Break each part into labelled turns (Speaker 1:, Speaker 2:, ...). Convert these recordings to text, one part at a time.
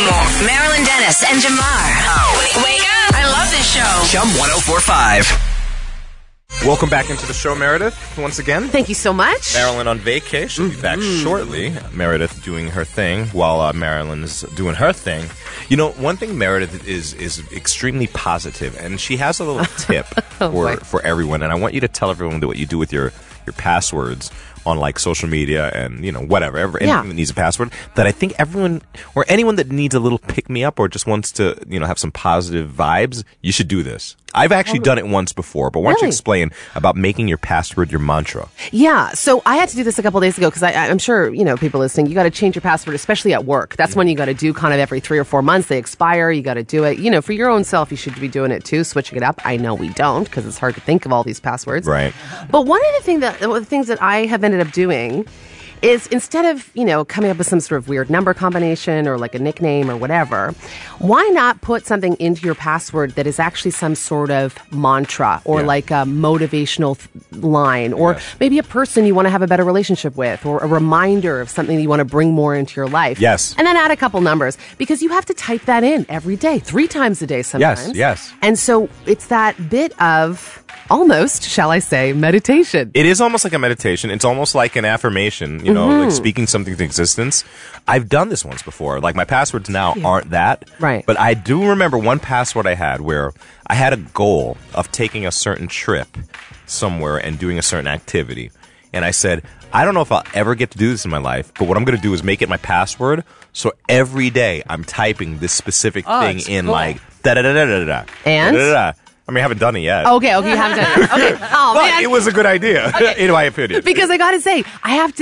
Speaker 1: more. Marilyn Dennis and Jamar. Wake up. I love this show.
Speaker 2: Chum 1045. Welcome back into the show, Meredith, once again.
Speaker 3: Thank you so much.
Speaker 2: Marilyn on vacation. She'll be back shortly. Meredith doing her thing while Marilyn is doing her thing. You know, one thing Meredith is extremely positive, and she has a little tip for everyone, and I want you to tell everyone what you do with your passwords on like social media and, you know, whatever, anything that needs a password, that I think everyone or anyone that needs a little pick-me-up or just wants to, you know, have some positive vibes, you should do this. I've actually done it once before, but why don't you explain about making your password your mantra?
Speaker 3: Yeah, so I had to do this a couple days ago because I'm sure, you know, people listening, you got to change your password, especially at work. That's when you got to do kind of every 3 or 4 months. They expire. You got to do it. You know, for your own self, you should be doing it too, switching it up. I know we don't because it's hard to think of all these passwords.
Speaker 2: Right.
Speaker 3: But one of the things that I have ended up doing is instead of, you know, coming up with some sort of weird number combination or like a nickname or whatever, why not put something into your password that is actually some sort of mantra or like a motivational line or maybe a person you want to have a better relationship with or a reminder of something you want to bring more into your life.
Speaker 2: Yes.
Speaker 3: And then add a couple numbers because you have to type that in every day, 3 times a day sometimes.
Speaker 2: Yes.
Speaker 3: And so it's that bit of almost, shall I say, meditation.
Speaker 2: It is almost like a meditation. It's almost like an affirmation, you know, like speaking something to existence. I've done this once before. Like my passwords now aren't that.
Speaker 3: Right.
Speaker 2: But I do remember one password I had where I had a goal of taking a certain trip somewhere and doing a certain activity. And I said, I don't know if I'll ever get to do this in my life, but what I'm going to do is make it my password. So every day I'm typing this specific thing in like da-da-da-da-da-da.
Speaker 3: And?
Speaker 2: Da-da-da-da. I mean, I haven't done it yet.
Speaker 3: Okay, you haven't done it. Okay. Oh,
Speaker 2: but
Speaker 3: man.
Speaker 2: it was a good idea, in my opinion.
Speaker 3: Because I got to say,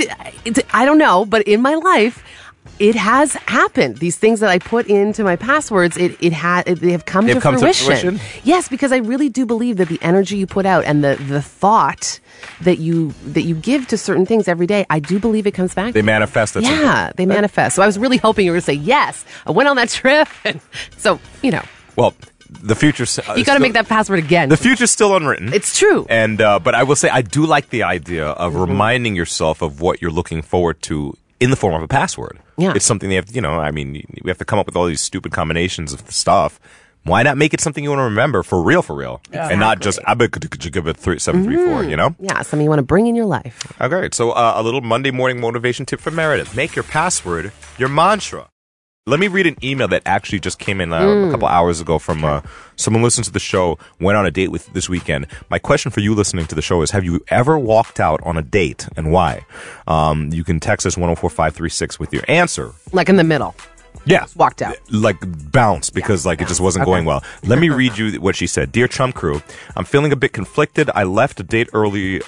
Speaker 3: I don't know, but in my life, it has happened. These things that I put into my passwords, they have come to fruition. Yes, because I really do believe that the energy you put out and the thought that you give to certain things every day, I do believe it comes back.
Speaker 2: They manifest.
Speaker 3: They manifest. So I was really hoping you were going to say, yes, I went on that trip. And so, you know.
Speaker 2: Well, the future.
Speaker 3: You got to make that password again.
Speaker 2: The future's still unwritten.
Speaker 3: It's true.
Speaker 2: And but I will say I do like the idea of reminding yourself of what you're looking forward to in the form of a password.
Speaker 3: Yeah.
Speaker 2: It's something they have. You know, I mean, we have to come up with all these stupid combinations of stuff. Why not make it something you want to remember for real, and not just give it 734. You know?
Speaker 3: Yeah, something you want to bring in your life.
Speaker 2: Okay, so a little Monday morning motivation tip from Meredith: make your password your mantra. Let me read an email that actually just came in a couple hours ago from someone listening to the show, went on a date with this weekend. My question for you listening to the show is, have you ever walked out on a date and why? You can text us 104536 with your answer.
Speaker 3: Like in the middle.
Speaker 2: Yeah.
Speaker 3: Walked out.
Speaker 2: Like bounce because it just wasn't going well. Let me read you what she said. Dear Chum Crew, I'm feeling a bit conflicted. I left a date early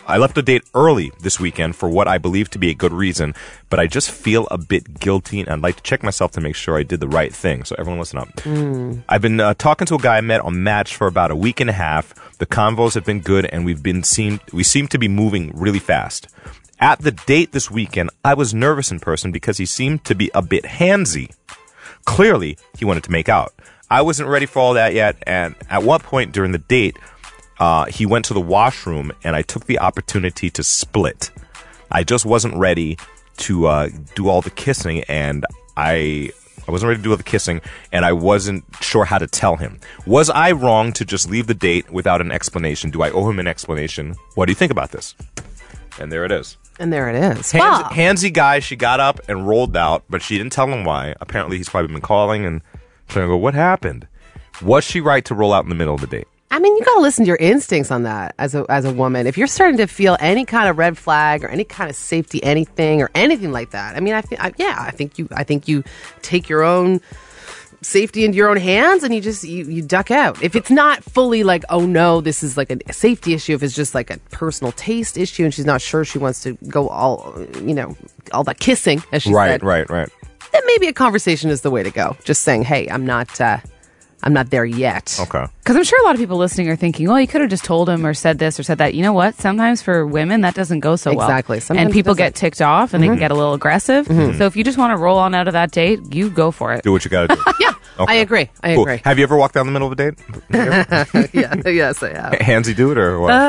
Speaker 2: this weekend for what I believe to be a good reason, but I just feel a bit guilty and I'd like to check myself to make sure I did the right thing. So everyone listen up. I've been talking to a guy I met on Match for about a week and a half. The convos have been good and we seem to be moving really fast. At the date this weekend, I was nervous in person because he seemed to be a bit handsy. Clearly, he wanted to make out. I wasn't ready for all that yet, and at one point during the date, he went to the washroom, and I took the opportunity to split. I just wasn't ready to do all the kissing, and I wasn't ready to do all the kissing, and I wasn't sure how to tell him. Was I wrong to just leave the date without an explanation? Do I owe him an explanation? What do you think about this? And there it is.
Speaker 3: And there it is.
Speaker 2: Handsy guy, she got up and rolled out, but she didn't tell him why. Apparently, he's probably been calling and trying to go, what happened? Was she right to roll out in the middle of the date?
Speaker 3: I mean, you got to listen to your instincts on that as a woman. If you're starting to feel any kind of red flag or any kind of safety anything or anything like that, I mean, I think you take your own safety into your own hands and you duck out. If it's not fully like, oh no, this is like a safety issue, if it's just like a personal taste issue and she's not sure she wants to go all that kissing, as she said.
Speaker 2: Right.
Speaker 3: Then maybe a conversation is the way to go. Just saying, hey, I'm not there yet.
Speaker 2: Okay.
Speaker 4: Because I'm sure a lot of people listening are thinking, well, you could have just told him or said this or said that. You know what? Sometimes for women, that doesn't go so well.
Speaker 3: Exactly. Sometimes
Speaker 4: and people get ticked off and they can get a little aggressive. So if you just want to roll on out of that date, you go for it.
Speaker 2: Do what you got to do.
Speaker 3: Yeah.
Speaker 2: Okay.
Speaker 3: I agree. I
Speaker 2: Cool.
Speaker 3: agree.
Speaker 2: Have you ever walked down the middle of a date?
Speaker 3: Yeah, yes, I have.
Speaker 2: Handsy dude or what?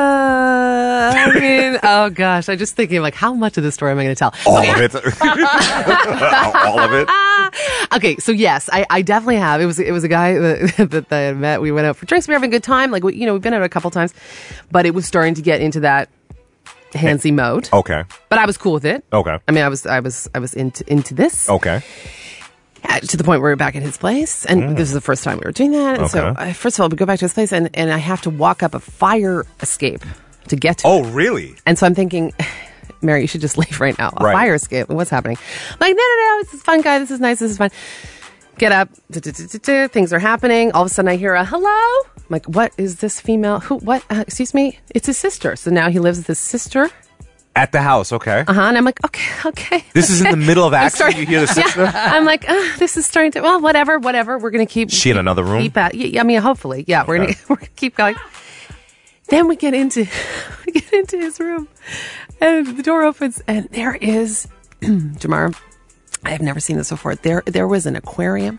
Speaker 3: I mean, oh gosh, I'm just thinking like, how much of the story am I going to tell?
Speaker 2: All of it. All of it.
Speaker 3: Okay, so yes, I definitely have. It was a guy that I met. We went out for drinks. We were having a good time. Like, we've been out a couple times, but it was starting to get into that handsy mode.
Speaker 2: Okay.
Speaker 3: But I was cool with it.
Speaker 2: Okay.
Speaker 3: I mean, I was into this.
Speaker 2: Okay.
Speaker 3: To the point where we were back at his place, and this is the first time we were doing that. And so,
Speaker 2: Okay.
Speaker 3: first of all, we go back to his place, and I have to walk up a fire escape to get to it.
Speaker 2: Oh, really?
Speaker 3: And so I'm thinking, Mary, you should just leave right now. A
Speaker 2: Right.
Speaker 3: fire escape. What's happening? I'm like, no, this is fun, guy. This is nice. This is fun. Get up. Things are happening. All of a sudden, I hear a hello. I'm like, what is this female? Who? What? Excuse me? It's his sister. So now he lives with his sister.
Speaker 2: At the house, okay.
Speaker 3: And I'm like, okay.
Speaker 2: This is in the middle of action. You hear the sister?
Speaker 3: Yeah. I'm like, this is starting to. Well, whatever. We're gonna keep.
Speaker 2: She in another room?
Speaker 3: Keep at. Yeah, I mean, hopefully, yeah. We're gonna keep going. Then we get into his room, and the door opens, and there is Jamar. I have never seen this before. There was an aquarium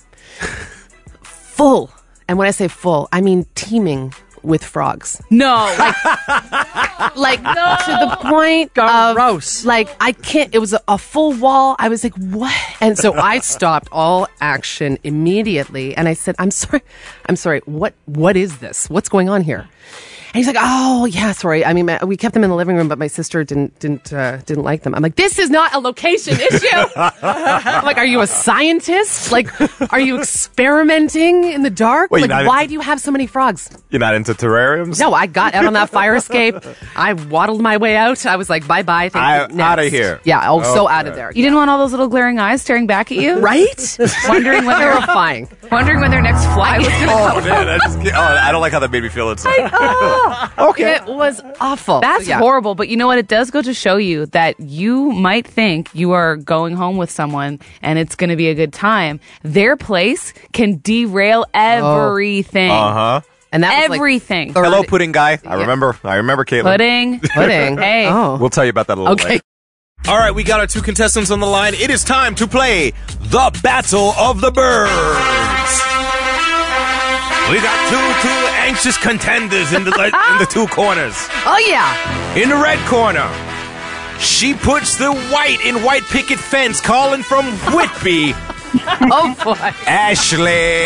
Speaker 3: full, and when I say full, I mean teeming with frogs.
Speaker 4: No.
Speaker 3: Like to the point of
Speaker 5: Gross.
Speaker 3: like I can't. It was a full wall. I was like, what? And so I stopped all action immediately, and I said, I'm sorry. What is this? What's going on here? And he's like, oh yeah, sorry. I mean, we kept them in the living room, but my sister didn't like them. I'm like, this is not a location issue. I'm like, are you a scientist? Like, are you experimenting in the dark?
Speaker 2: Wait,
Speaker 3: like, why do you have so many frogs?
Speaker 2: You're not into terrariums?
Speaker 3: No, I got out on that fire escape. I waddled my way out. I was like, bye-bye. Thank you.
Speaker 2: Outta
Speaker 3: Next.
Speaker 2: here.
Speaker 3: Yeah, so
Speaker 2: Okay.
Speaker 3: out of there.
Speaker 4: You didn't want all those little glaring eyes staring back at you?
Speaker 3: Right?
Speaker 4: Wondering when their
Speaker 3: Terrifying.
Speaker 4: next fly was going to come.
Speaker 2: Oh, man, I don't like how that made me feel inside.
Speaker 3: Okay. It was awful.
Speaker 4: That's
Speaker 3: So, yeah.
Speaker 4: horrible, but you know what? It does go to show you that you might think you are going home with someone and it's going to be a good time. Their place can derail everything.
Speaker 2: Uh-huh.
Speaker 3: And that was
Speaker 4: Everything.
Speaker 3: Like,
Speaker 2: Hello, pudding guy. I remember Caitlin.
Speaker 4: Pudding. Hey.
Speaker 3: Oh.
Speaker 2: We'll tell you about that a little
Speaker 3: Okay.
Speaker 2: later. All right, we got our two contestants on the line. It is time to play the Battle of the Birds. We got two anxious contenders in the two corners.
Speaker 3: Oh, yeah.
Speaker 2: In the red corner, she puts the white in white picket fence, calling from Whitby,
Speaker 3: Oh, boy.
Speaker 2: Ashley.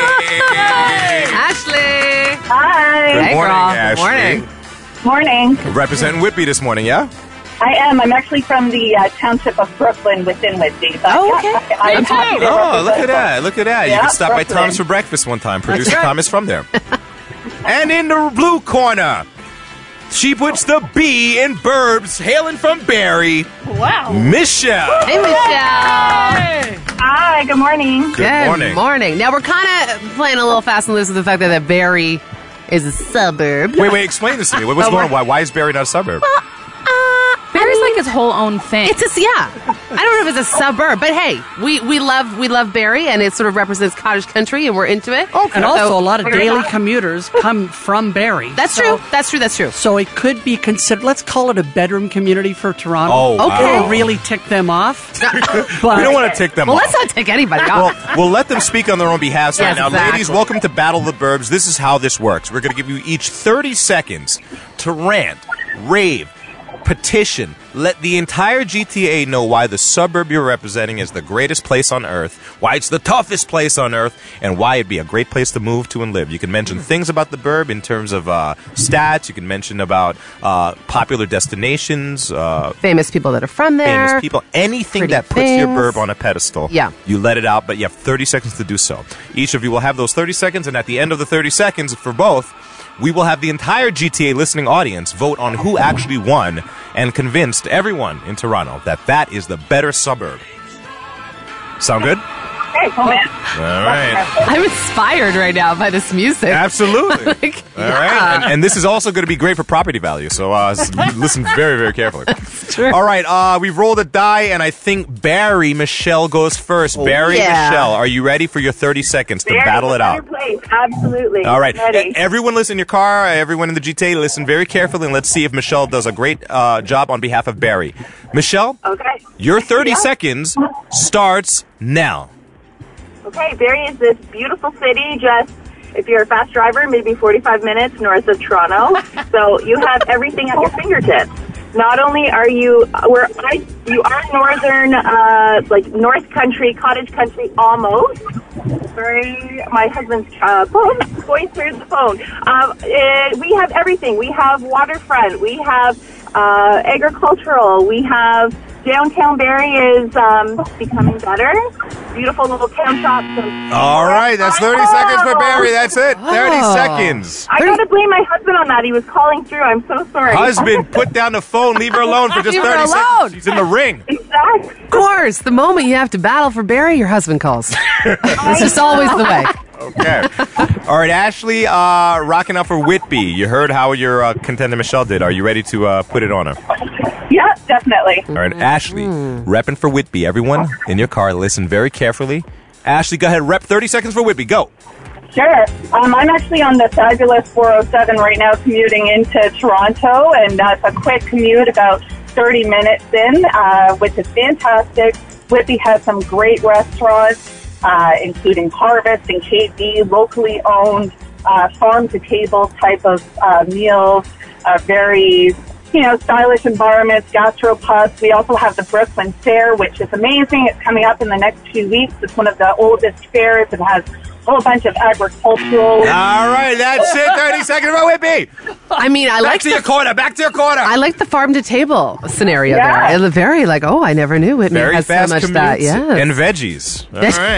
Speaker 3: Ashley.
Speaker 6: Hi.
Speaker 2: Good
Speaker 3: Hey,
Speaker 2: morning,
Speaker 3: girl. Good
Speaker 2: Ashley.
Speaker 3: morning.
Speaker 6: Morning.
Speaker 2: Representing Whitby this morning, yeah?
Speaker 6: I am. I'm actually from the township of Brooklyn within Whitby. But
Speaker 3: Oh, okay.
Speaker 6: yeah, I'm happy to
Speaker 2: Oh, look at
Speaker 6: represent
Speaker 2: that. Look at that. You
Speaker 6: Yeah,
Speaker 2: can stop by
Speaker 6: Brooklyn.
Speaker 2: Tom's for breakfast one time. Producer
Speaker 3: right.
Speaker 2: Tom is from there. And in the blue corner, she puts the B in Burbs, hailing from Barry.
Speaker 6: Wow.
Speaker 2: Michelle.
Speaker 3: Hey, Michelle.
Speaker 6: Hi. Good morning.
Speaker 2: Good morning.
Speaker 3: Now, we're kind of playing a little fast and loose with the fact that Barry is a suburb.
Speaker 2: Wait, explain this to me. What's going on? Why is Barry not a suburb?
Speaker 4: Barry's like his whole own thing.
Speaker 3: It's just, yeah. I don't know if it's a suburb, but hey, we love Barry, and it sort of represents cottage country, and we're into it.
Speaker 5: And also, a lot of
Speaker 6: Fair
Speaker 5: daily
Speaker 6: enough.
Speaker 5: commuters come from Barrie.
Speaker 3: That's
Speaker 5: So-
Speaker 3: true. That's true.
Speaker 5: So it could be considered, let's call it a bedroom community for Toronto.
Speaker 2: Oh,
Speaker 3: Okay.
Speaker 5: Or really tick them off.
Speaker 2: We don't want to tick them
Speaker 3: Well,
Speaker 2: off.
Speaker 3: let's not take anybody
Speaker 2: Well,
Speaker 3: off.
Speaker 2: we'll let them speak on their own behalf right
Speaker 3: Yes,
Speaker 2: now.
Speaker 3: exactly.
Speaker 2: Ladies, welcome to Battle of the Burbs. This is how this works. We're going to give you each 30 seconds to rant, rave, petition, let the entire GTA know why the suburb you're representing is the greatest place on earth, why it's the toughest place on earth, and why it'd be a great place to move to and live. You can mention things about the burb in terms of stats. You can mention about popular destinations,
Speaker 3: Famous people that are from there.
Speaker 2: famous people, anything
Speaker 3: pretty
Speaker 2: that puts your
Speaker 3: things.
Speaker 2: burb on a pedestal.
Speaker 3: Yeah.
Speaker 2: You let it out, but you have 30 seconds to do so. Each of you will have those 30 seconds, and at the end of the 30 seconds for both, we will have the entire GTA listening audience vote on who actually won and convinced everyone in Toronto that that is the better suburb. Sound good?
Speaker 6: Hey, come in.
Speaker 2: All right.
Speaker 3: I'm inspired right now by this music.
Speaker 2: Absolutely.
Speaker 3: Like,
Speaker 2: All right. And this is also going to be great for property value, so listen very, very carefully.
Speaker 3: true.
Speaker 2: All right. We've rolled a die, and I think Barry Michelle goes first. Barry
Speaker 3: yeah.
Speaker 2: Michelle, are you ready for your 30 seconds to
Speaker 6: Very
Speaker 2: battle it out?
Speaker 6: better place. Absolutely.
Speaker 2: All right.
Speaker 6: Ready.
Speaker 2: Everyone listen in your car, everyone in the GTA, listen very carefully, and let's see if Michelle does a great job on behalf of Barry. Michelle,
Speaker 6: Okay.
Speaker 2: your 30
Speaker 6: Yeah.
Speaker 2: seconds starts now.
Speaker 6: Okay, Barrie is this beautiful city just, if you're a fast driver, maybe 45 minutes north of Toronto. So you have everything at your fingertips. Not only are you are northern, like North Country, cottage country, almost. Sorry, my husband's phone going through the phone. We have everything. We have waterfront. We have agricultural. We have downtown Barrie is becoming better. Beautiful little town shops.
Speaker 2: All right, that's 30 seconds for Barrie. That's it. 30 seconds.
Speaker 6: I gotta blame my husband on that. He was calling through. I'm so sorry.
Speaker 2: Husband, put down the phone. Leave her alone for just
Speaker 3: Leave her
Speaker 2: 30
Speaker 3: alone.
Speaker 2: seconds. She's in the ring.
Speaker 6: Exactly.
Speaker 3: Of course, the moment you have to battle for Barrie, your husband calls. It's just always the way.
Speaker 2: Okay. All right, Ashley, rocking out for Whitby. You heard how your contender Michelle did. Are you ready to put it on her?
Speaker 6: Yeah, definitely.
Speaker 2: All right, Ashley, repping for Whitby. Everyone in your car, listen very carefully. Ashley, go ahead, rep 30 seconds for Whitby. Go.
Speaker 6: Sure. I'm actually on the fabulous 407 right now commuting into Toronto, and it's a quick commute, about 30 minutes in, which is fantastic. Whitby has some great restaurants, including Harvest and KB, locally owned, farm-to-table type of meals, very stylish environments, gastropubs. We also have the Brooklyn Fair, which is amazing. It's coming up in the next few weeks. It's one of the oldest fairs. It has a whole bunch of agricultural.
Speaker 2: All right, that's it. 30 seconds for Whitby.
Speaker 3: I mean, I
Speaker 2: Back
Speaker 3: like
Speaker 2: to your corner. Back to your corner.
Speaker 3: I like the farm to table scenario
Speaker 6: Yeah.
Speaker 3: there. It's very I never knew Whitney
Speaker 2: Very
Speaker 3: has so
Speaker 2: fast
Speaker 3: much
Speaker 2: commutes
Speaker 3: that. Yeah.
Speaker 2: and veggies.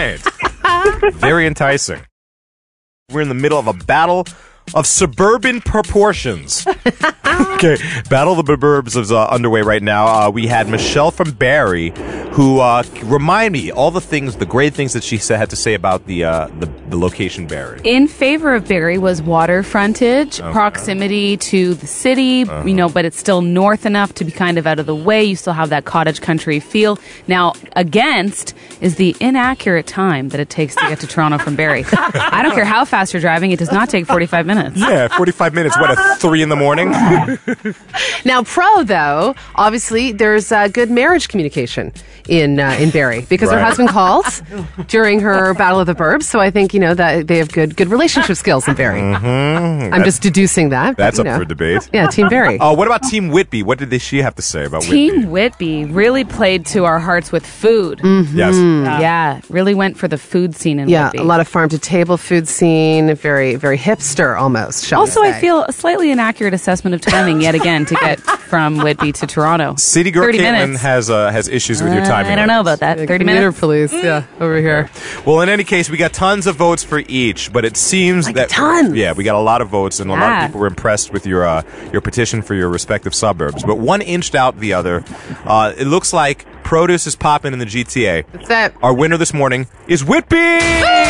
Speaker 2: All right. Very enticing. We're in the middle of a battle of suburban proportions. Okay, Battle of the Burbs is underway right now. We had Michelle from Barrie, who remind me all the great things that she had to say about the location Barrie.
Speaker 4: In favor of Barrie was water frontage, proximity to the city, but it's still north enough to be kind of out of the way. You still have that cottage country feel. Now, against is the inaccurate time that it takes to get to Toronto from Barrie. I don't care how fast you're driving, it does not take 45 minutes.
Speaker 2: Yeah, 45 minutes. What, at 3 in the morning?
Speaker 3: Now, pro though, obviously there's good marriage communication in Barrie because her
Speaker 2: Right.
Speaker 3: husband calls during her Battle of the Burbs. So I think that they have good relationship skills in Barrie. I'm just deducing that.
Speaker 2: That's
Speaker 3: but,
Speaker 2: up for debate.
Speaker 3: Yeah, Team Barrie.
Speaker 2: What about Team Whitby? What did she have to say about
Speaker 4: Team
Speaker 2: Whitby?
Speaker 4: Whitby really played to our hearts with food.
Speaker 2: Yes.
Speaker 4: Yeah, really went for the food scene in
Speaker 3: Yeah,
Speaker 4: Whitby.
Speaker 3: a lot of farm to table food scene, very very hipster almost. Shall
Speaker 4: Also,
Speaker 3: we
Speaker 4: I
Speaker 3: say.
Speaker 4: feel a slightly inaccurate assessment of timing yet again to get from Whitby to Toronto.
Speaker 2: City Girl
Speaker 4: 30
Speaker 2: Caitlin
Speaker 4: minutes.
Speaker 2: has issues with your timing.
Speaker 4: I don't know about that.
Speaker 3: The
Speaker 4: 30
Speaker 3: commuter
Speaker 4: minutes.
Speaker 3: police, yeah, over here.
Speaker 2: Well, in any case, we got tons of votes for each, but it seems that
Speaker 3: tons.
Speaker 2: Yeah, we got a lot of votes, and a lot
Speaker 4: Yeah.
Speaker 2: of people were impressed with your petition for your respective suburbs. But one inched out the other. It looks like produce is popping in the GTA.
Speaker 3: That's it.
Speaker 2: Our winner this morning is Whitby.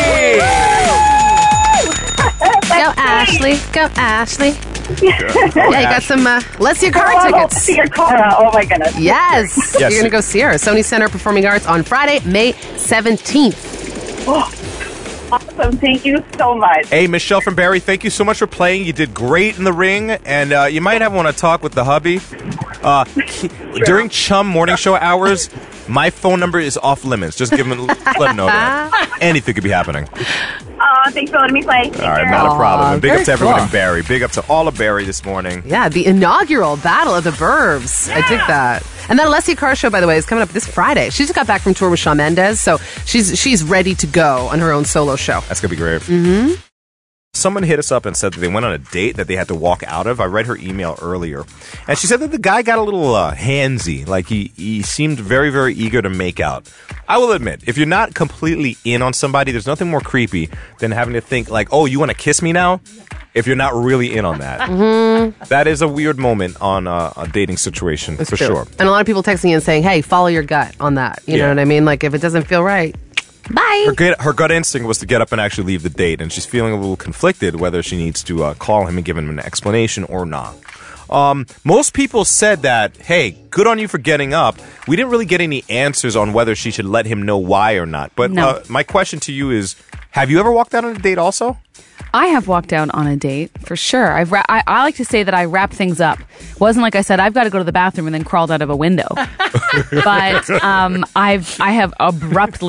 Speaker 3: Go Ashley, go Ashley. Yeah, you got some Let's See Your Car tickets.
Speaker 6: See your car. Oh my goodness.
Speaker 3: Yes.
Speaker 2: Yes.
Speaker 3: You're going to go see her. Sony Center Performing Arts on Friday, May 17th.
Speaker 6: Awesome. Thank you so much.
Speaker 2: Hey, Michelle from Barrie, thank you so much for playing. You did great in the ring, and you might have want to talk with the hubby. During Chum morning show hours, my phone number is off limits. Just let him know that. Anything could be happening.
Speaker 6: Thanks for letting me play. Take
Speaker 2: All right,
Speaker 6: care.
Speaker 2: not a problem. And big
Speaker 3: very
Speaker 2: up to everyone
Speaker 3: cool.
Speaker 2: in Barrie. Big up to all of Barrie this morning.
Speaker 3: Yeah, the inaugural Battle of the Burbs. I dig that. And that Alessia Carr show, by the way, is coming up this Friday. She just got back from tour with Shawn Mendes, so she's ready to go on her own solo show.
Speaker 2: That's going to be great. Mm-hmm. Someone hit us up and said that they went on a date that they had to walk out of. I read her email earlier. And she said that the guy got a little handsy. Like, he seemed very, very eager to make out. I will admit, if you're not completely in on somebody, there's nothing more creepy than having to think, like, oh, you want to kiss me now? If you're not really in on that. Mm-hmm. That is a weird moment on a dating situation, for
Speaker 3: True.
Speaker 2: sure.
Speaker 3: And a lot of people texting in saying, hey, follow your gut on that. You know
Speaker 2: Yeah.
Speaker 3: what I mean? Like, if it doesn't feel right, bye.
Speaker 2: Her gut instinct was to get up and actually leave the date, and she's feeling a little conflicted whether she needs to call him and give him an explanation or not. Most people said that, hey, good on you for getting up. We didn't really get any answers on whether she should let him know why or not. But
Speaker 4: No.
Speaker 2: my question to you is, have you ever walked out on a date also?
Speaker 4: I have walked out on a date for sure. I like to say that I wrap things up. Wasn't like I said I've got to go to the bathroom and then crawled out of a window. But I have abruptly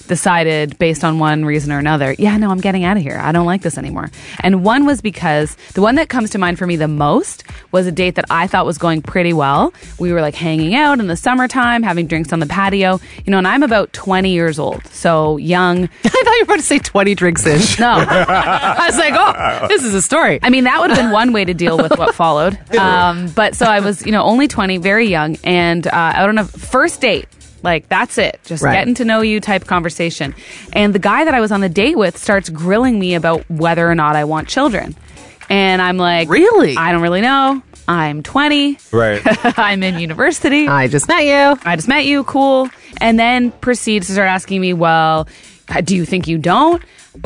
Speaker 4: decided based on one reason or another, yeah, no, I'm getting out of here. I don't like this anymore. And one was because the one that comes to mind for me the most was a date that I thought was going pretty well. We were like hanging out in the summertime, having drinks on the patio, you know, and I'm about 20 years old, so young.
Speaker 3: I thought you were about to say 20 drinks in.
Speaker 4: No.
Speaker 3: I was like, oh, this is a story.
Speaker 4: I mean, that would have been one way to deal with what followed. But so I was, you know, only 20, very young, and out on a first date. Like, that's it. Just getting to know you type conversation. And the guy that I was on the date with starts grilling me about whether or not I want children. And I'm like,
Speaker 3: Really?
Speaker 4: I don't really know. I'm 20.
Speaker 2: Right.
Speaker 4: I'm in university.
Speaker 3: I just met you.
Speaker 4: Cool. And then proceeds to start asking me, well, do you think you don't?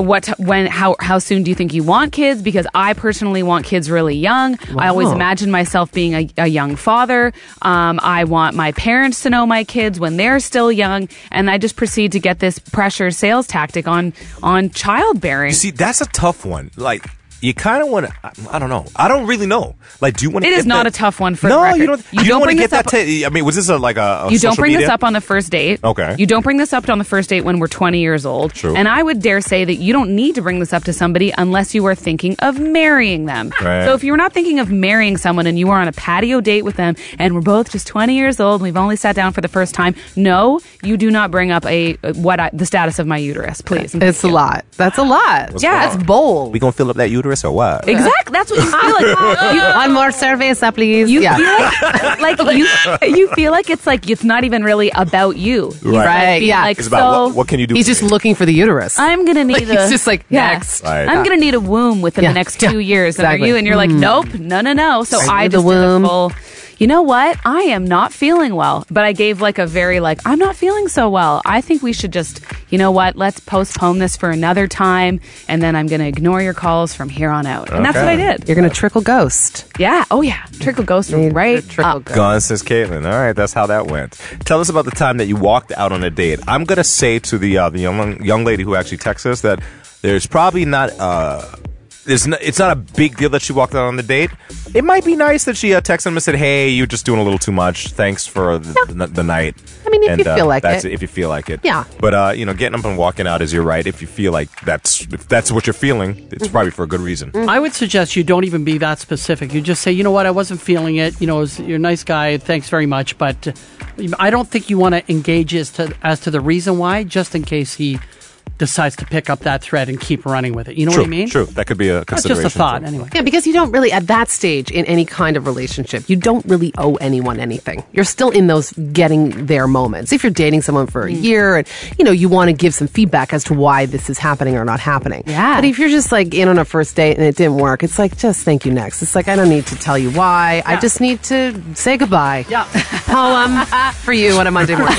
Speaker 4: How soon do you think you want kids? Because I personally want kids really young.
Speaker 3: Wow.
Speaker 4: I always imagine myself being a young father. I want my parents to know my kids when they're still young. And I just proceed to get this pressure sales tactic on childbearing.
Speaker 2: You see, that's a tough one. Like, you kind of want to, I don't know. I don't really know. Like, do you want to
Speaker 4: It
Speaker 2: get
Speaker 4: is not
Speaker 2: that?
Speaker 4: a tough one for
Speaker 2: No,
Speaker 4: the record.
Speaker 2: you don't. You don't want to get that. I mean, was this a
Speaker 4: You don't
Speaker 2: social
Speaker 4: bring
Speaker 2: media?
Speaker 4: this up on the first date.
Speaker 2: Okay.
Speaker 4: You don't bring this up on the first date when we're 20 years old.
Speaker 2: True.
Speaker 4: And I would dare say that you don't need to bring this up to somebody unless you are thinking of marrying them.
Speaker 2: Right.
Speaker 4: So if you're not thinking of marrying someone and you are on a patio date with them and we're both just 20 years old and we've only sat down for the first time, no, you do not bring up the status of my uterus, please.
Speaker 3: It's a lot. That's a lot.
Speaker 4: Yeah.
Speaker 3: That's bold.
Speaker 2: We gonna fill up that uterus or what?
Speaker 4: Exactly. That's what you feel like.
Speaker 3: One more cerveza, please.
Speaker 4: You feel like you feel like it's not even really about you. He's
Speaker 3: Right,
Speaker 4: being
Speaker 3: yeah.
Speaker 4: Like,
Speaker 2: It's about what can you do?
Speaker 3: He's
Speaker 2: for
Speaker 3: just
Speaker 2: me?
Speaker 3: looking for the uterus.
Speaker 4: I'm gonna need
Speaker 3: He's just like, next.
Speaker 2: Right.
Speaker 4: I'm gonna need a womb within the next 2 years. And
Speaker 3: exactly.
Speaker 4: are you? And you're like, nope, no. So I
Speaker 3: need
Speaker 4: just
Speaker 3: the womb.
Speaker 4: did a full. You know what? I am not feeling well. But I gave like a very I'm not feeling so well. I think we should just, you know what? Let's postpone this for another time. And then I'm going to ignore your calls from here on out. And that's what I did.
Speaker 3: You're going to trickle ghost.
Speaker 4: Yeah. Oh, yeah. Trickle ghost right
Speaker 3: Trickle
Speaker 4: up.
Speaker 3: ghost.
Speaker 2: Gone, says Caitlin. All right, that's how that went. Tell us about the time that you walked out on a date. I'm gonna say to the young lady who actually texted us that there's probably not it's not a big deal that she walked out on the date. It might be nice that she texted him and said, "Hey, you're just doing a little too much. Thanks for the night."
Speaker 3: I mean, if you feel like
Speaker 2: that's
Speaker 3: it.
Speaker 2: if you feel like it.
Speaker 3: Yeah.
Speaker 2: But getting up and walking out is you're right. If you feel like if that's what you're feeling, it's probably for a good reason.
Speaker 5: I would suggest you don't even be that specific. You just say, you know what, I wasn't feeling it. You know, you're a nice guy. Thanks very much. But I don't think you want to engage as to the reason why, just in case he decides to pick up that thread and keep running with it. You know what I mean?
Speaker 2: True. That could be a
Speaker 5: That's
Speaker 2: consideration.
Speaker 5: just a thought, anyway.
Speaker 3: Yeah, because you don't really, at that stage in any kind of relationship, you don't really owe anyone anything. You're still in those getting there moments. If you're dating someone for a year and, you want to give some feedback as to why this is happening or not happening.
Speaker 4: Yeah.
Speaker 3: But if you're just like in on a first date and it didn't work, it's like, just thank you next. It's like, I don't need to tell you why. I just need to say goodbye.
Speaker 5: Yeah.
Speaker 3: Poem for you on a Monday morning.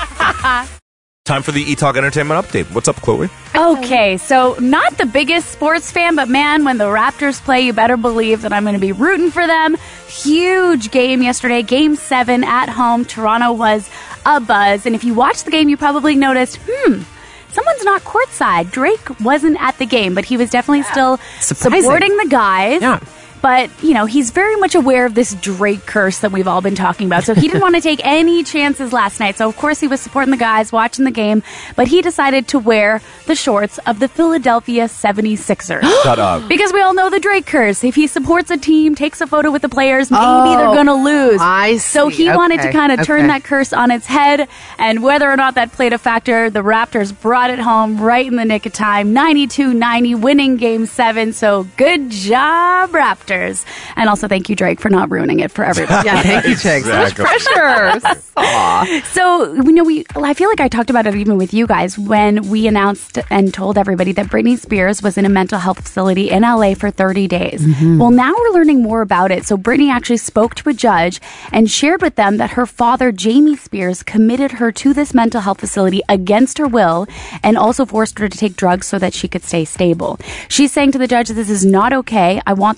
Speaker 2: Time for the E-Talk Entertainment Update. What's up, Chloe?
Speaker 7: Okay, so not the biggest sports fan, but man, when the Raptors play, you better believe that I'm going to be rooting for them. Huge game yesterday, Game 7 at home. Toronto was a buzz. And if you watched the game, you probably noticed, someone's not courtside. Drake wasn't at the game, but he was definitely still
Speaker 3: Surprising.
Speaker 7: supporting the guys.
Speaker 3: Yeah.
Speaker 7: But, he's very much aware of this Drake curse that we've all been talking about. So he didn't want to take any chances last night. So, of course, he was supporting the guys, watching the game. But he decided to wear the shorts of the Philadelphia 76ers.
Speaker 2: Shut up.
Speaker 7: Because we all know the Drake curse. If he supports a team, takes a photo with the players, maybe they're going to lose.
Speaker 3: I
Speaker 7: So
Speaker 3: see.
Speaker 7: he wanted to
Speaker 3: Okay.
Speaker 7: kind of turn
Speaker 3: Okay.
Speaker 7: that curse on its head. And whether or not that played a factor, the Raptors brought it home right in the nick of time. 92-90, winning Game 7. So good job, Raptors. And also thank you, Drake, for not ruining it for everybody.
Speaker 3: Yeah, thank you, Chicks. So much
Speaker 2: Exactly.
Speaker 3: pressure. Aw.
Speaker 7: So, I feel like I talked about it even with you guys when we announced and told everybody that Britney Spears was in a mental health facility in LA for 30 days. Well, now we're learning more about it. So, Britney actually spoke to a judge and shared with them that her father, Jamie Spears, committed her to this mental health facility against her will and also forced her to take drugs so that she could stay stable. She's saying to the judge, this is not okay. I want this conservative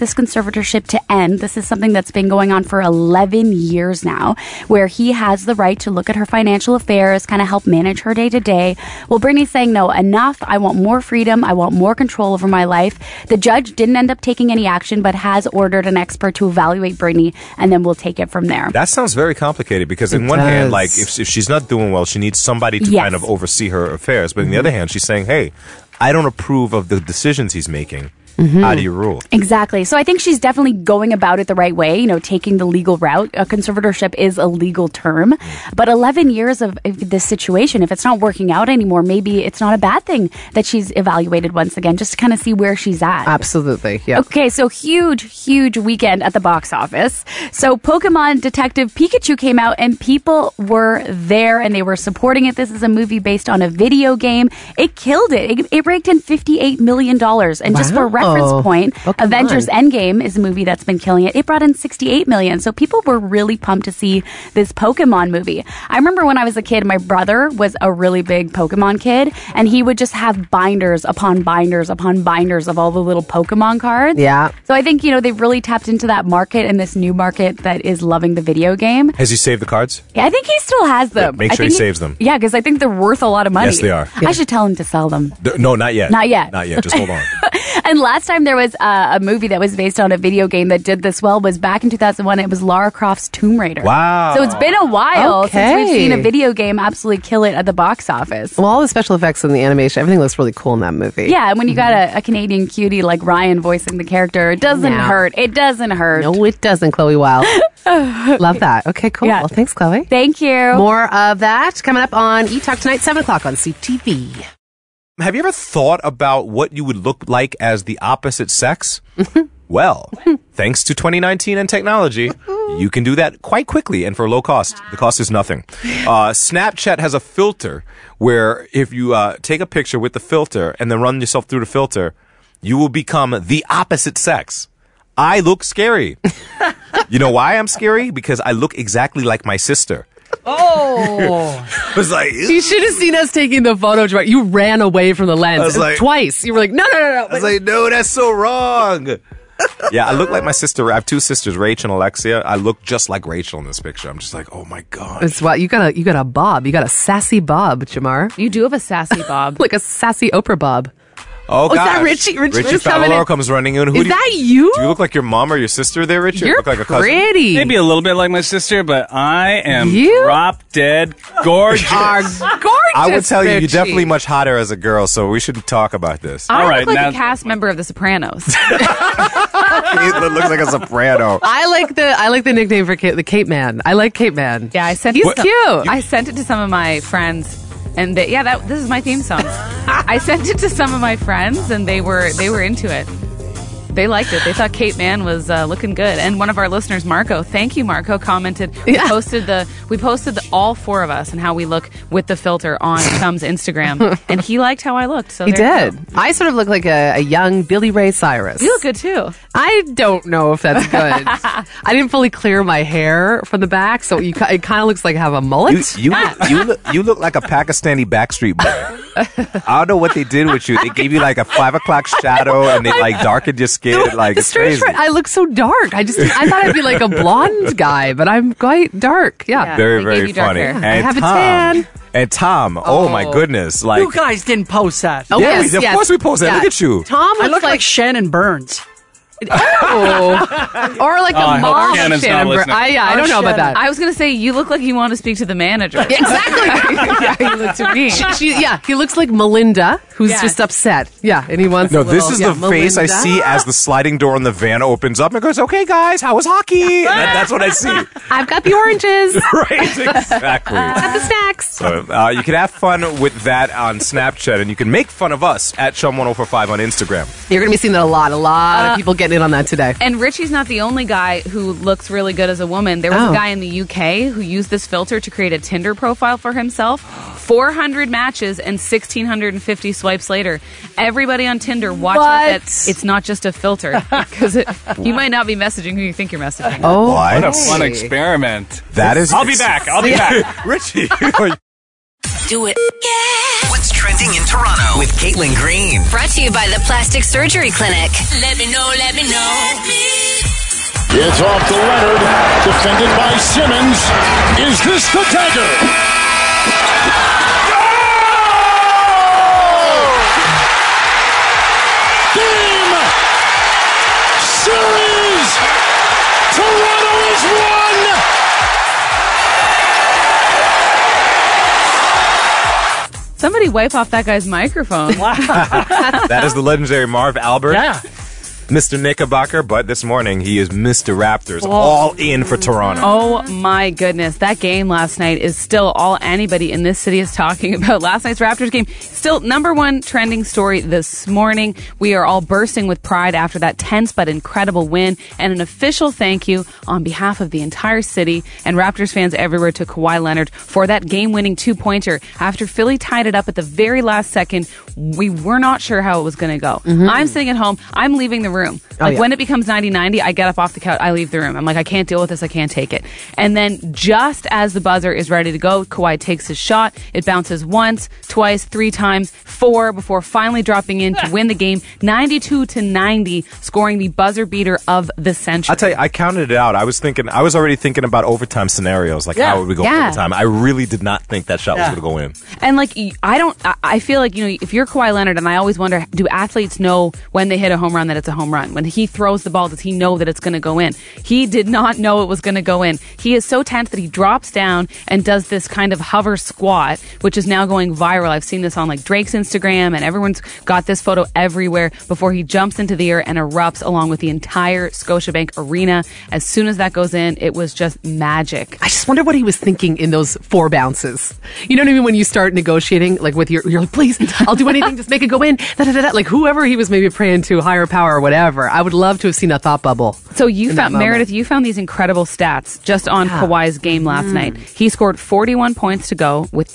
Speaker 7: conservatorship to end. This is something that's been going on for 11 years now, where he has the right to look at her financial affairs, kind of help manage her day to day. Well, Britney's saying, no, enough. I want more freedom. I want more control over my life. The judge didn't end up taking any action, but has ordered an expert to evaluate Britney, and then we'll take it from there.
Speaker 2: That sounds very complicated because in one hand, like if she's not doing well, she needs somebody to kind of oversee her affairs. But on the other hand, she's saying, hey, I don't approve of the decisions he's making. How do you rule?
Speaker 7: Exactly. So I think she's definitely going about it the right way, you know, taking the legal route. A conservatorship is a legal term. But 11 years of this situation, if it's not working out anymore, maybe it's not a bad thing that she's evaluated once again, just to kind of see where she's at.
Speaker 3: Absolutely. Yeah.
Speaker 7: Okay, so huge weekend at the box office. So Pokemon Detective Pikachu came out and people were there and they were supporting it. This is a movie based on a video game. It killed it. It raked in $58 million. And just for reference point, Avengers Endgame is a movie that's been killing it. It brought in $68 million. So people were really pumped to see this Pokemon movie. I remember when I was a kid, my brother was a really big Pokemon kid, and he would just have binders upon binders upon binders of all the little Pokemon cards.
Speaker 3: Yeah.
Speaker 7: So I think, you know, they've really tapped into that market and this new market that is loving the video game.
Speaker 2: Has he saved the cards?
Speaker 7: Yeah, I think he still has them.
Speaker 2: Yeah, make sure he saves them.
Speaker 7: Yeah, because I think they're worth a lot of money.
Speaker 2: Yes, they are.
Speaker 7: I should tell him to sell them.
Speaker 2: No, not yet.
Speaker 7: Not yet.
Speaker 2: Not yet. Just hold on.
Speaker 7: And last time there was a movie that was based on a video game that did this well was back in 2001. It was Lara Croft's Tomb Raider.
Speaker 2: Wow.
Speaker 7: So it's been a while since we've seen a
Speaker 3: Okay.
Speaker 7: video game absolutely kill it at the box office.
Speaker 3: Well, all the special effects and the animation, everything looks really cool in that movie.
Speaker 7: Yeah, and when you got a Canadian cutie like Ryan voicing the character, it doesn't
Speaker 3: No.
Speaker 7: hurt. It doesn't hurt.
Speaker 3: No, it doesn't, Chloe Wild. Love that. Okay, cool.
Speaker 7: Yeah.
Speaker 3: Well, thanks, Chloe.
Speaker 7: Thank you.
Speaker 3: More of that coming up on E-Talk tonight, 7 o'clock on CTV.
Speaker 2: Have you ever thought about what you would look like as the opposite sex? Well, thanks to 2019 and technology, you can do that quite quickly and for low cost. The cost is nothing. Snapchat has a filter where if you take a picture with the filter and then run yourself through the filter, you will become the opposite sex. I look scary. You know why I'm scary? Because I look exactly like my sister.
Speaker 3: Oh.
Speaker 2: It was like,
Speaker 3: You should have seen us taking the photo. You ran away from the lens
Speaker 2: I was like-
Speaker 3: twice. You were like, no.
Speaker 2: I was like, no, that's so wrong. Yeah, I look like my sister. I have two sisters, Rachel and Alexia. I look just like Rachel in this picture. I'm just like, oh my God.
Speaker 3: It's what you got a bob. You got a sassy bob, Jamar.
Speaker 4: You do have a sassy bob.
Speaker 3: Like a sassy Oprah bob.
Speaker 2: Oh,
Speaker 3: is that
Speaker 2: gosh.
Speaker 3: Richie? Richie just coming
Speaker 2: Favaloro
Speaker 3: in.
Speaker 2: comes running in. Who
Speaker 3: Is
Speaker 2: do
Speaker 3: that you?
Speaker 2: Do you look like your mom or your sister there, Richie? Or
Speaker 3: You're
Speaker 2: look like a cousin?
Speaker 3: pretty.
Speaker 8: Maybe a little bit like my sister, but I am
Speaker 3: You
Speaker 8: drop dead gorgeous.
Speaker 3: are gorgeous.
Speaker 2: I would tell you, you're
Speaker 3: Richie.
Speaker 2: definitely much hotter as a girl, so we shouldn't talk about this.
Speaker 4: I
Speaker 8: All right,
Speaker 4: look like
Speaker 8: now-
Speaker 4: a cast member of The Sopranos.
Speaker 2: It looks like a soprano.
Speaker 3: I like the nickname for the Cape Man. I like Cape Man.
Speaker 4: Yeah, I sent
Speaker 3: He's
Speaker 4: it to-
Speaker 3: cute.
Speaker 4: I sent it to some of my friends, and this is my theme song. I sent it to some of my friends, and they were into it. They liked it. They thought Cape Man was looking good. And one of our listeners, Marco, thank you, Marco, commented. We posted all four of us and how we look with the filter on Chum's Instagram, and he liked how I looked. So
Speaker 3: He
Speaker 4: there you
Speaker 3: did.
Speaker 4: go.
Speaker 3: I sort of look like a young Billy Ray Cyrus.
Speaker 4: You look good too.
Speaker 3: I don't know if that's good. I didn't fully clear my hair from the back, so it kind of looks like I have a mullet.
Speaker 2: You look like a Pakistani Backstreet Boy. I don't know what they did with you. They gave you like a 5 o'clock shadow, and they like darkened your skin. Like
Speaker 3: the
Speaker 2: it's
Speaker 3: strange
Speaker 2: crazy.
Speaker 3: part, I look so dark. I thought I'd be like a blonde guy, but I'm quite dark. Yeah.
Speaker 2: Very,
Speaker 4: they
Speaker 2: very
Speaker 4: gave you dark
Speaker 2: funny.
Speaker 4: hair.
Speaker 2: And
Speaker 3: I have a
Speaker 2: Tom,
Speaker 3: tan.
Speaker 2: And Tom, oh my goodness, like
Speaker 5: You guys didn't post that.
Speaker 3: Oh,
Speaker 2: yeah,
Speaker 3: yes,
Speaker 2: of
Speaker 3: yes.
Speaker 2: course we posted.
Speaker 3: Yeah.
Speaker 2: Look at you.
Speaker 3: Tom
Speaker 5: I
Speaker 3: looks
Speaker 5: look like Shannon Burns.
Speaker 3: oh, or like
Speaker 8: I
Speaker 3: a
Speaker 8: hope
Speaker 3: mom of
Speaker 8: Shannon's not
Speaker 3: Shannon.
Speaker 8: listening.
Speaker 3: I don't know about that.
Speaker 4: I was going to say, you look like you want to speak to the manager.
Speaker 3: Exactly.
Speaker 4: Yeah, you look to me.
Speaker 3: He looks like Melinda, who's
Speaker 4: Yes.
Speaker 3: just upset. Yeah, and he wants.
Speaker 2: No,
Speaker 3: a
Speaker 2: this
Speaker 3: little-
Speaker 2: is
Speaker 3: yeah,
Speaker 2: the face I
Speaker 3: Melinda.
Speaker 2: see as the sliding door in the van opens up and goes, "Okay, guys, how was hockey?" And that's what I see.
Speaker 3: I've got the oranges.
Speaker 2: Right, exactly.
Speaker 3: Got the snacks.
Speaker 2: So you can have fun with that on Snapchat, and you can make fun of us at Chum1045 on Instagram.
Speaker 3: You're going to be seeing that a lot of people getting in on that today.
Speaker 4: And Richie's not the only guy who looks really good as a woman. There was
Speaker 3: Oh.
Speaker 4: a guy in the UK who used this filter to create a Tinder profile for himself. 400 matches and 1,650 swipes later. Everybody on Tinder, watch out that it's not just a filter. Because you might not be messaging who you think you're messaging.
Speaker 3: Oh,
Speaker 2: What?
Speaker 8: What a fun experiment.
Speaker 2: That is.
Speaker 8: I'll be back. I'll be back.
Speaker 2: Richie.
Speaker 1: Do it. Yeah.
Speaker 9: What's trending in Toronto with Caitlin Green?
Speaker 1: Brought to you by the Plastic Surgery Clinic. Let me know, let me know.
Speaker 10: It's off to Leonard, defended by Simmons. Is this the dagger? Game! Series! Toronto is won!
Speaker 4: Somebody wipe off that guy's microphone.
Speaker 2: That is the legendary Marv Albert.
Speaker 5: Yeah.
Speaker 2: Mr. Knickerbocker, but this morning he is Mr. Raptors, all in for Toronto.
Speaker 4: Oh my goodness. That game last night is still all anybody in this city is talking about. Last night's Raptors game, still #1 trending story this morning. We are all bursting with pride after that tense but incredible win, and an official thank you on behalf of the entire city and Raptors fans everywhere to Kawhi Leonard for that game-winning 2-pointer. After Philly tied it up at the very last second, we were not sure how it was going to go. I'm sitting at home. I'm leaving the room. When it becomes 90-90, I get up off the couch, I leave the room. I'm like, I can't deal with this, I can't take it. And then just as the buzzer is ready to go, Kawhi takes his shot. It bounces once, twice, 3 times, 4 before finally dropping in to win the game 92-90, scoring the buzzer beater of the century.
Speaker 2: I'll tell you, I counted it out. I was already thinking about overtime scenarios, like how would we go for overtime. I really did not think that shot was going to go in.
Speaker 4: And like, I feel like, if you're Kawhi Leonard, and I always wonder, do athletes know when they hit a home run that it's a home run? When he throws the ball, does he know that it's going to go in? He did not know it was going to go in. He is so tense that he drops down and does this kind of hover squat, which is now going viral. I've seen this on like Drake's Instagram, and everyone's got this photo everywhere before he jumps into the air and erupts along with the entire Scotiabank arena. As soon as that goes in, it was just magic.
Speaker 3: I just wonder what he was thinking in those 4 bounces. You know what I mean? When you start negotiating, like with you're like, please, I'll do anything, just make it go in. Like whoever he was maybe praying to, higher power or whatever. I would love to have seen a thought bubble.
Speaker 4: So you found, Meredith, you found these incredible stats just on Kawhi's game last night. He scored 41 points to go with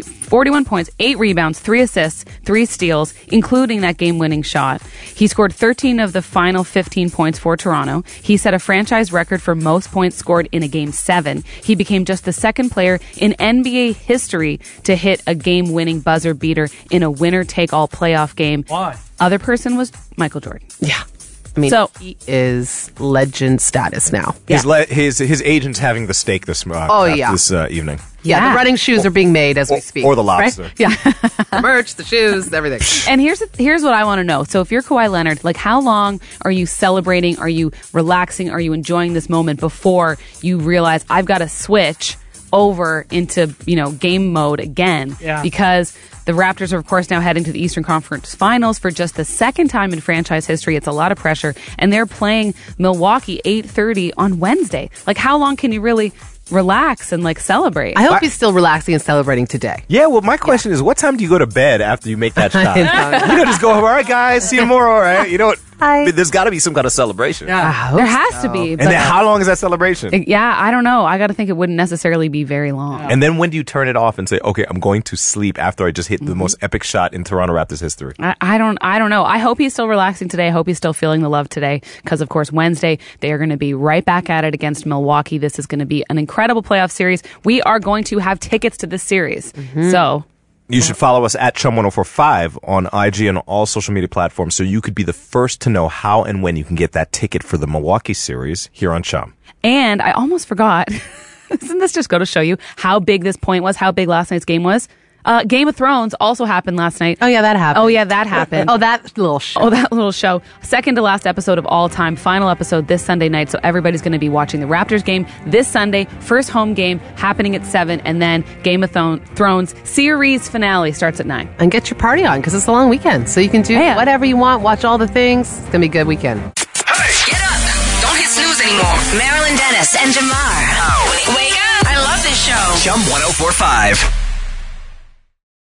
Speaker 4: 41 points, 8 rebounds, 3 assists, 3 steals, including that game-winning shot. He scored 13 of the final 15 points for Toronto. He set a franchise record for most points scored in a Game 7. He became just the second player in NBA history to hit a game-winning buzzer beater in a winner-take-all playoff game.
Speaker 5: Why?
Speaker 4: Other person was Michael Jordan.
Speaker 3: Yeah. I mean, he is legend status now.
Speaker 2: His agent's having the steak this evening.
Speaker 3: Yeah, the running shoes are being made as we speak.
Speaker 2: Or the lobster.
Speaker 3: Right? Yeah. The merch, the shoes, everything.
Speaker 4: And here's what I want to know. So if you're Kawhi Leonard, like how long are you celebrating? Are you relaxing? Are you enjoying this moment before you realize I've got to switch over into, game mode again?
Speaker 5: Yeah.
Speaker 4: Because the Raptors are, of course, now heading to the Eastern Conference Finals for just the second time in franchise history. It's a lot of pressure. And they're playing Milwaukee 8:30 on Wednesday. Like, how long can you really relax and, celebrate?
Speaker 3: I hope he's still relaxing and celebrating today.
Speaker 2: Yeah, well, my question is, what time do you go to bed after you make that shot? Just go, all right, guys, see you tomorrow, all right? You know what? There's got to be some kind of celebration.
Speaker 3: Yeah,
Speaker 4: there has to be.
Speaker 2: And then how long is that celebration?
Speaker 4: Yeah, I don't know. I got to think it wouldn't necessarily be very long.
Speaker 2: And then when do you turn it off and say, okay, I'm going to sleep after I just hit the most epic shot in Toronto Raptors history?
Speaker 4: I don't know. I hope he's still relaxing today. I hope he's still feeling the love today because, of course, Wednesday, they are going to be right back at it against Milwaukee. This is going to be an incredible playoff series. We are going to have tickets to this series. So
Speaker 2: you should follow us at Chum1045 on IG and all social media platforms so you could be the first to know how and when you can get that ticket for the Milwaukee series here on Chum.
Speaker 4: And I almost forgot. Doesn't this just go to show you how big this point was, how big last night's game was? Game of Thrones also happened last night.
Speaker 3: Oh, yeah, that happened.
Speaker 4: That little show. Second to last episode of all time. Final episode this Sunday night. So everybody's going to be watching the Raptors game this Sunday. First home game happening at 7. And then Game of Thrones series finale starts at 9.
Speaker 3: And get your party on because it's a long weekend. So you can do whatever you want. Watch all the things. It's going to be a good weekend.
Speaker 1: Hey! Get up! Don't hit snooze anymore. Marilyn Dennis and Jamar. Wake up! I love this show.
Speaker 9: Chum 1045.